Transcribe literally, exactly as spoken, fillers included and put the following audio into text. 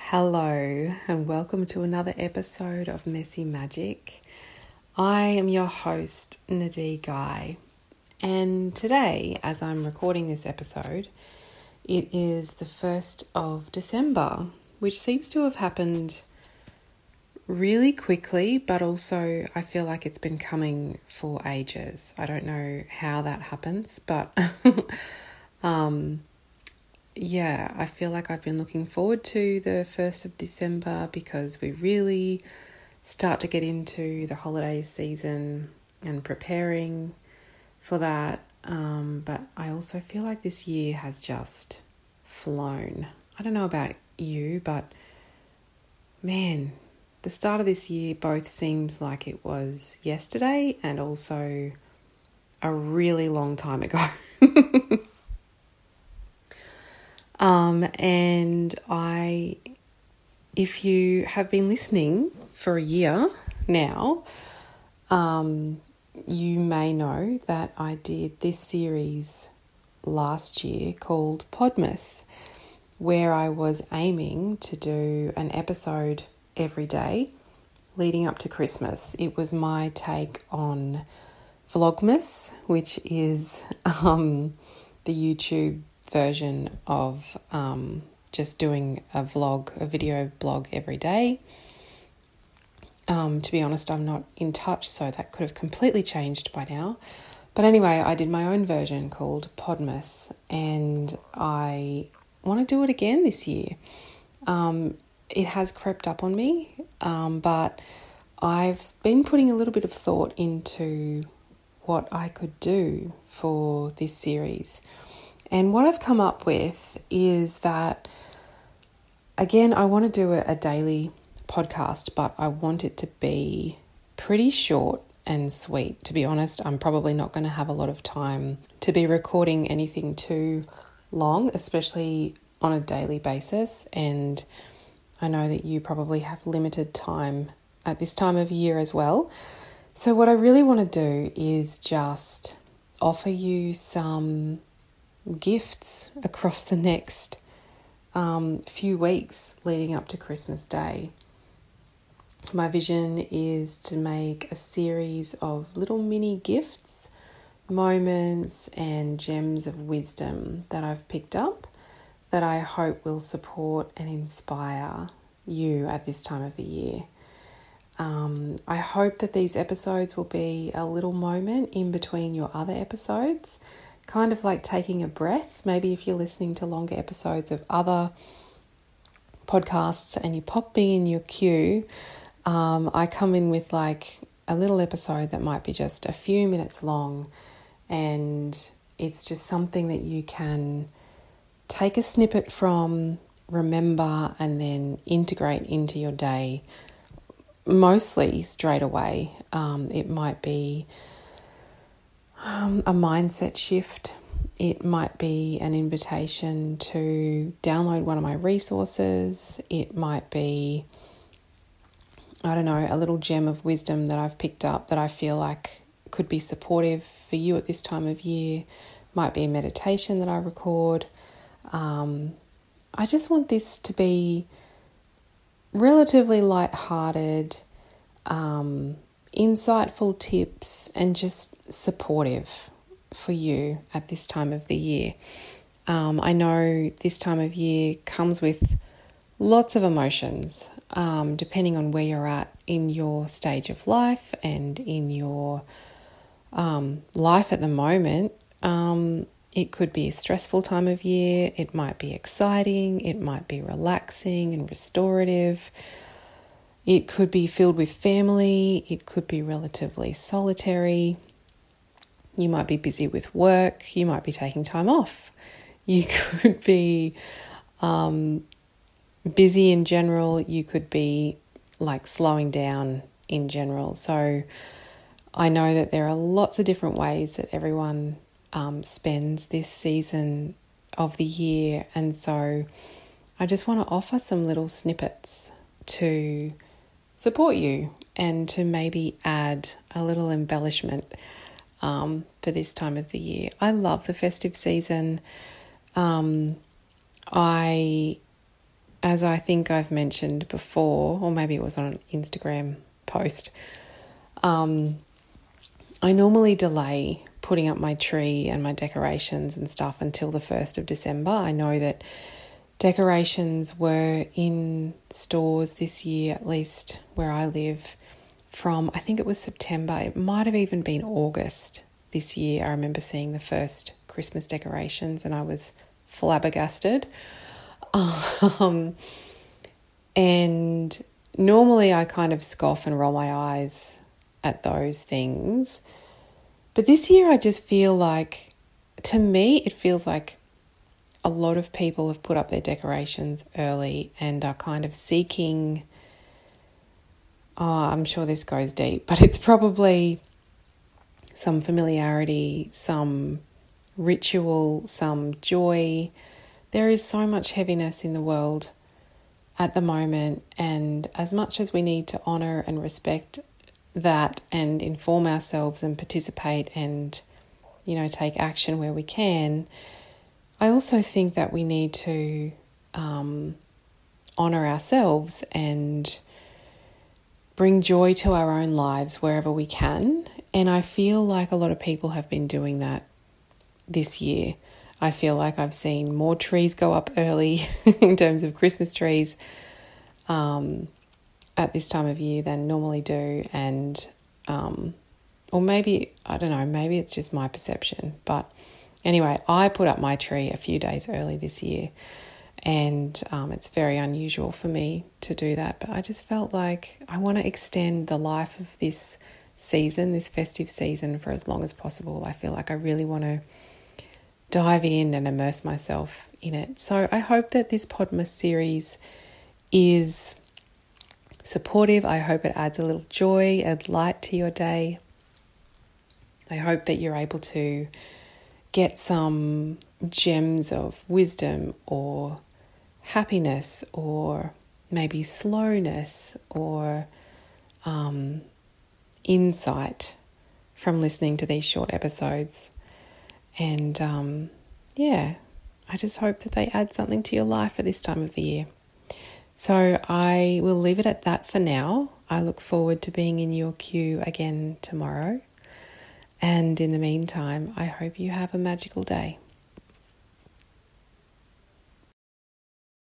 Hello and welcome to another episode of Messy Magic. I am your host, Nadee Guy, and today, as I'm recording this episode, it is the first of December, which seems to have happened really quickly, but also I feel like it's been coming for ages. I don't know how that happens, but um yeah, I feel like I've been looking forward to the first of December because we really start to get into the holiday season and preparing for that. Um, but I also feel like this year has just flown. I don't know about you, but man, the start of this year both seems like it was yesterday and also a really long time ago. Um, and I, if you have been listening for a year now, um, you may know that I did this series last year called Podmas, where I was aiming to do an episode every day leading up to Christmas. It was my take on Vlogmas, which is um, the YouTube version of um, just doing a vlog, a video blog every day. Um, to be honest, I'm not in touch, so that could have completely changed by now. But anyway, I did my own version called Podmas, and I want to do it again this year. Um, it has crept up on me, um, but I've been putting a little bit of thought into what I could do for this series. And what I've come up with is that, again, I want to do a, a daily podcast, but I want it to be pretty short and sweet. To be honest, I'm probably not going to have a lot of time to be recording anything too long, especially on a daily basis. And I know that you probably have limited time at this time of year as well. So what I really want to do is just offer you some gifts across the next um, few weeks leading up to Christmas Day. My vision is to make a series of little mini gifts, moments and gems of wisdom that I've picked up that I hope will support and inspire you at this time of the year. Um, I hope that these episodes will be a little moment in between your other episodes, kind of like taking a breath. Maybe if you're listening to longer episodes of other podcasts and you pop me in your queue, um, I come in with like a little episode that might be just a few minutes long, and it's just something that you can take a snippet from, remember, and then integrate into your day, mostly straight away. Um, it might be Um, a mindset shift. It might be an invitation to download one of my resources. It might be, I don't know, a little gem of wisdom that I've picked up that I feel like could be supportive for you at this time of year. Might be a meditation that I record. Um, I just want this to be relatively lighthearted, um, insightful tips, and just supportive for you at this time of the year. Um, I know this time of year comes with lots of emotions, um, depending on where you're at in your stage of life and in your um, life at the moment. Um, it could be a stressful time of year. It might be exciting. It might be relaxing and restorative. It could be filled with family. It could be relatively solitary. You might be busy with work. You might be taking time off. You could be um, busy in general. You could be like slowing down in general. So I know that there are lots of different ways that everyone um, spends this season of the year. And so I just want to offer some little snippets to support you and to maybe add a little embellishment um, for this time of the year. I love the festive season. Um, I as I think I've mentioned before, or maybe it was on an Instagram post, um, I normally delay putting up my tree and my decorations and stuff until the first of December. I know that decorations were in stores this year, at least where I live, from I think it was September. It might have even been August this year. I remember seeing the first Christmas decorations and I was flabbergasted. Um, and normally I kind of scoff and roll my eyes at those things. But this year I just feel like, to me, it feels like a lot of people have put up their decorations early and are kind of seeking, oh, I'm sure this goes deep, but it's probably some familiarity, some ritual, some joy. There is so much heaviness in the world at the moment, and as much as we need to honour and respect that and inform ourselves and participate and, you know, take action where we can, I also think that we need to um, honour ourselves and bring joy to our own lives wherever we can. And I feel like a lot of people have been doing that this year. I feel like I've seen more trees go up early in terms of Christmas trees um, at this time of year than normally do. And, um, or maybe, I don't know, maybe it's just my perception. But anyway, I put up my tree a few days early this year. And um, it's very unusual for me to do that. But I just felt like I want to extend the life of this season, this festive season, for as long as possible. I feel like I really want to dive in and immerse myself in it. So I hope that this Podmas series is supportive. I hope it adds a little joy and light to your day. I hope that you're able to get some gems of wisdom or happiness or maybe slowness or um, insight from listening to these short episodes. And um, yeah, I just hope that they add something to your life at this time of the year. So I will leave it at that for now. I look forward to being in your queue again tomorrow. And in the meantime, I hope you have a magical day.